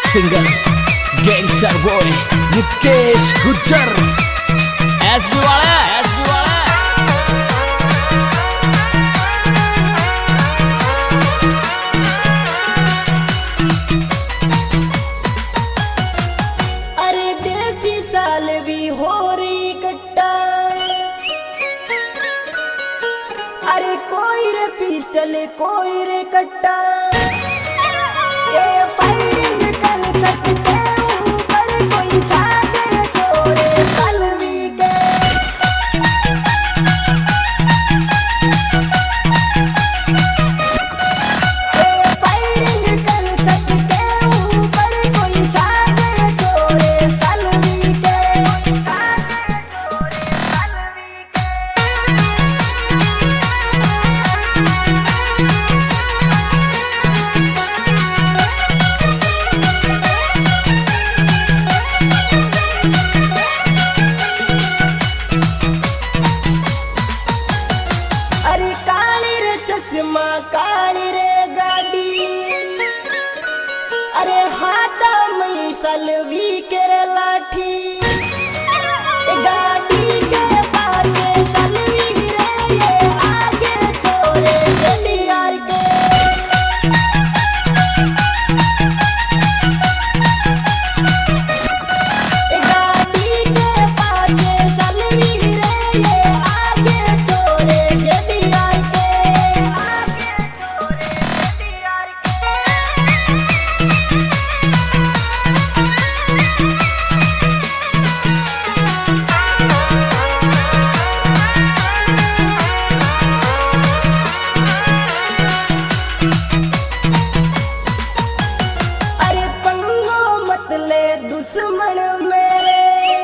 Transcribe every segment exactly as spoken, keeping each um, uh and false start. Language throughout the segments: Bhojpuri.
Singer gangster boy Mukesh Gujjar SB वाला एसबी वाला। अरे देसी साल भी हो रही कट्टा, अरे कोई रे पिस्टल कोई रे कट्टा, ये फायरिंग कर सकते ऊपर कोई छागे छोड़े सलवी के। ये फायरिंग कर सकते ऊपर कोई छागे छोड़े सलवी के, छागे छोड़े सलवी के। अरे काली रे चश्मा काली रे गाड़ी, अरे हाथा में सलवी के रे लाठी, ए गाड़ी के पाछे सलवी रे ये आगे छोड़े जलियार के। ए गाड़ी के पाछे सलवी रे ये आगे छोड़े जलियार के, आगे छोड़े जलियार के। अरे पंगो मत ले दुश्मन मेरे,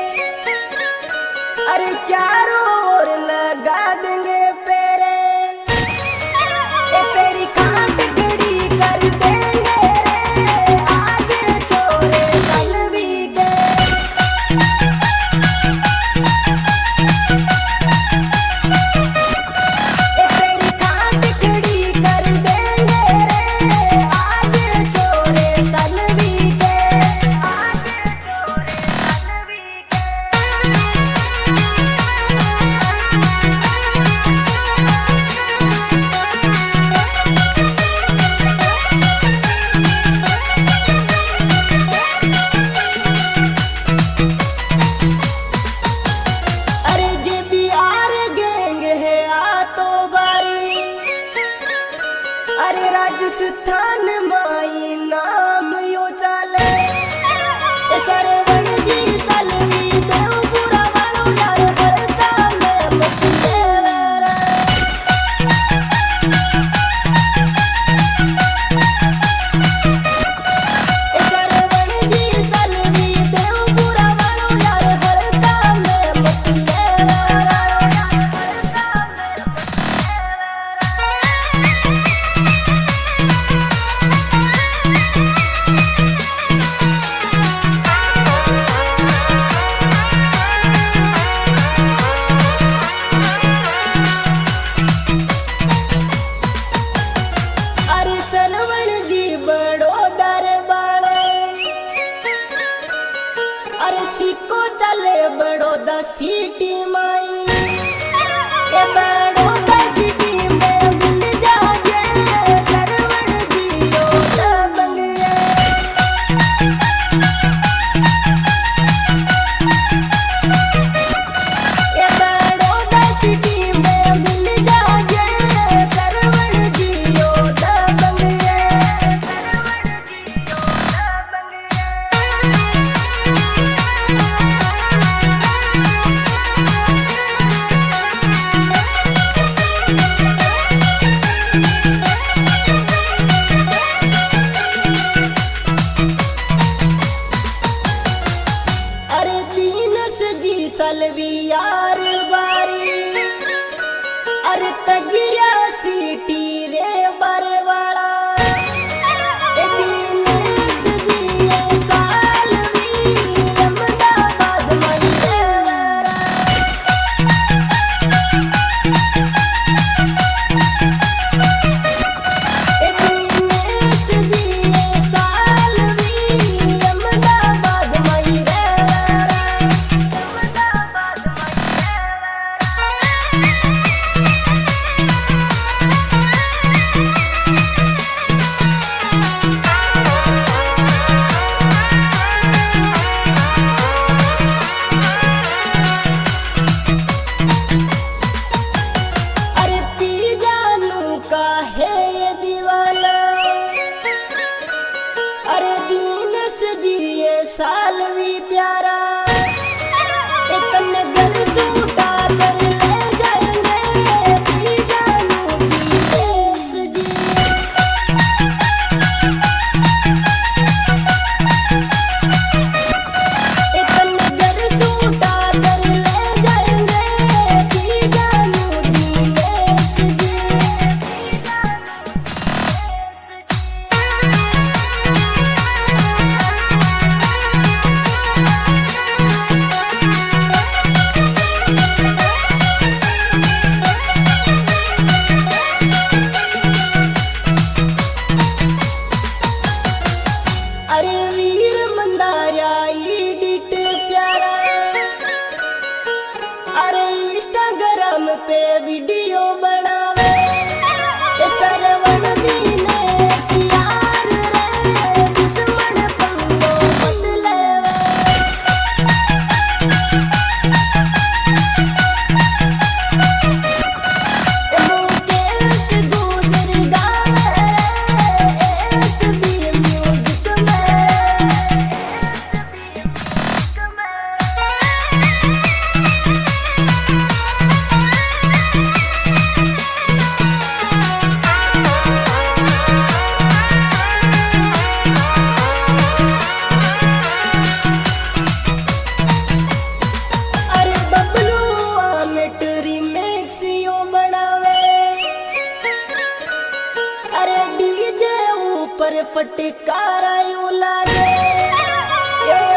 अरे चारों ओर लगा देंगे पेरे, ए तेरी खाट खड़ी कर देंगे रे आगे छोड़े सलवी के। ए तेरी खाट खड़ी कर देंगे रे आगे छोड़े सलवी के, आगे छोड़े सलवी के। अरे जे बिहार गैंग है आ तो बारी, अरे राजस्थान माई नाम यो चाले, ए सरवण जी सलवी देवपुरा वालो यार हड़का में मत देवरा। ए सरवण जी सलवी देवपुरा वालो यार हड़का में मत देवरा, हड़का में मत अरे सरवण जी बड़ो दरबार, अरे सिक्को चले बड़ो द सिटी माई, ए बड़ो द सिटी में मिल जाए सरवण जी यो दबंग है। ए बड़ो द सिटी में मिल जाए सरवण जी यो दबंग है, सरवण जी यो दबंग है। अरे वीर मंदारा एडिट प्यारा, अरे इंस्टाग्राम पे वीडियो बनावे सरवण दिनेश यार रे, दुश्मन पंगो मत लेवे। मुकेश गुजर गावे रे एसबी म्यूजिक में, एसबी म्यूजिक में। अरे बबलू आमिट रिमिक्स यो बनावे, अरे डीजे ऊपर फटकारा यूं लागे, ए